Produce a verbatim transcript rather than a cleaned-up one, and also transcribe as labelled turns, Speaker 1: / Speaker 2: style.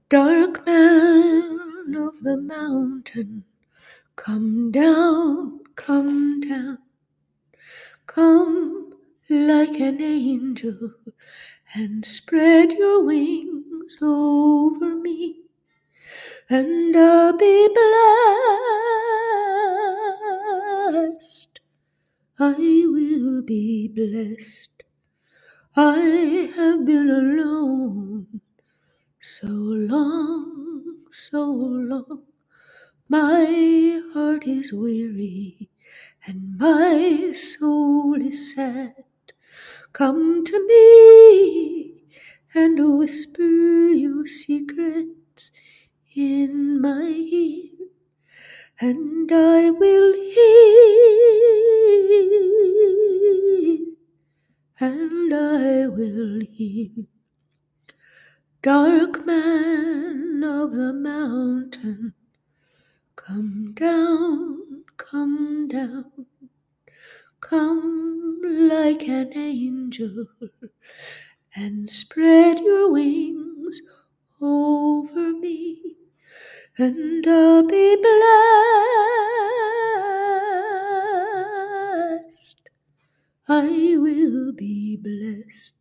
Speaker 1: Dark man of the mountain, come down, come down, come like an angel and spread your wings over me, and I'll be blessed. I will be blessed. I have been alone so long, so long. My heart is weary and my soul is sad. Come to me and whisper your secrets in my ear, and I will hear, and I will hear. Dark man of the mountain, come down, come down, come like an angel and spread your wings over me, and I'll be blessed. I will be blessed.